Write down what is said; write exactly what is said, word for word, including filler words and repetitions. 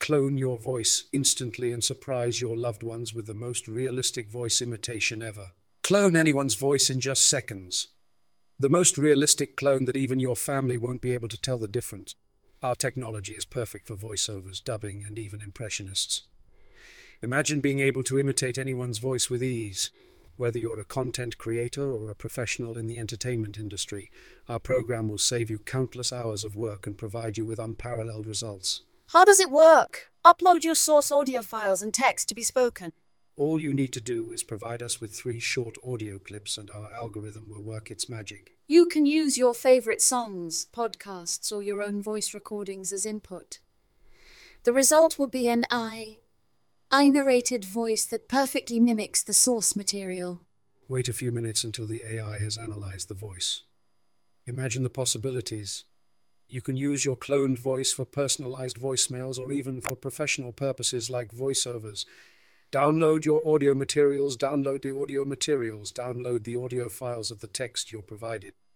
Clone your voice instantly and surprise your loved ones with the most realistic voice imitation ever. Clone anyone's voice in just seconds. The most realistic clone that even your family won't be able to tell the difference. Our technology is perfect for voiceovers, dubbing, and even impressionists. Imagine being able to imitate anyone's voice with ease. Whether you're a content creator or a professional in the entertainment industry, our program will save you countless hours of work and provide you with unparalleled results. How does it work? Upload your source audio files and text to be spoken. All you need to do is provide us with three short audio clips and our algorithm will work its magic. You can use your favorite songs, podcasts, or your own voice recordings as input. The result will be an I, I-narrated voice that perfectly mimics the source material. Wait a few minutes until the A I has analyzed the voice. Imagine the possibilities. You can use your cloned voice for personalized voicemails or even for professional purposes like voiceovers. Download your audio materials, download the audio materials, download the audio files of the text you're provided.